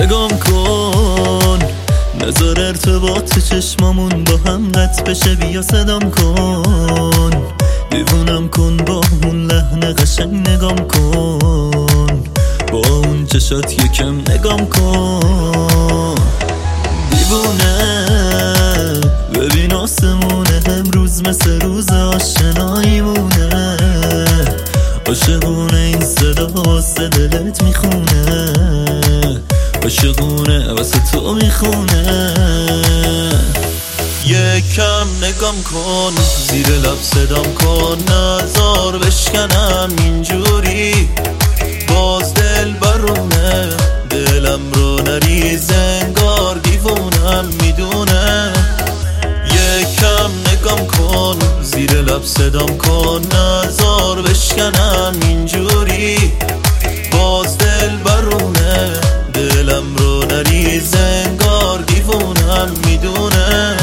نگام کن، نذار ارتباط چشمامون با هم قطع بشه، بیا صدام کن، دیوونم کن با اون لحن قشنگ نگام کن، با اون چشات یکم نگام کن. دیوونه ببین آسمونه، امروز مثل روز آشناییمونه، عاشقونه این صدا واسه دلت میخونه، عاشقونه واسه تو میخونه. یکم نگام کن، زیر لب صدام کن، نزار بشکنم اینجوری، باز دل برونه، دلم رو نریز انگار دیوونم میدونه. یکم نگام کن، زیر لب صدام کن، نزار بشکنم اینجوری، باز دل برونه، دلم رو نریز انگار دیوونم میدونه.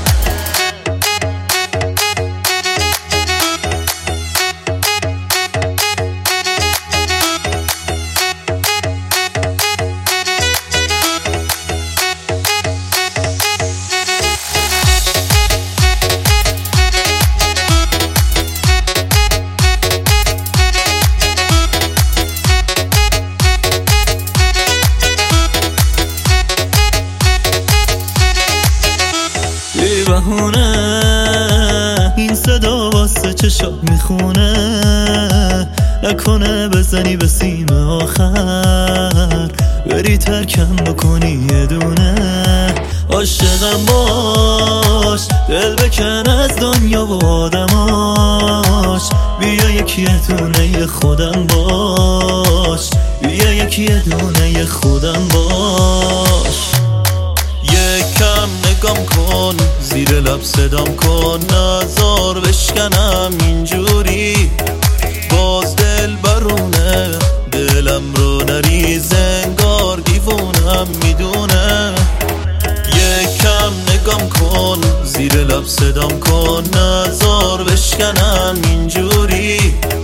بهونه این صدا واسه چشات میخونه، نکنه بزنی به سیم آخر، بری ترکم بکنی یه دونه. عاشقم باش، دل بکن از دنیا و آدماش، بیا یکی دونه خودم باش، بیا یکی دونه خودم باش. یکم نگام کن، زیر لب صدام کن، نزار بشکنم اینجوری، باز دل برونه، دلم رو نریز انگار دیوونم میدونه. یکم نگام کن، زیر لب صدام کن، نزار بشکنم اینجوری،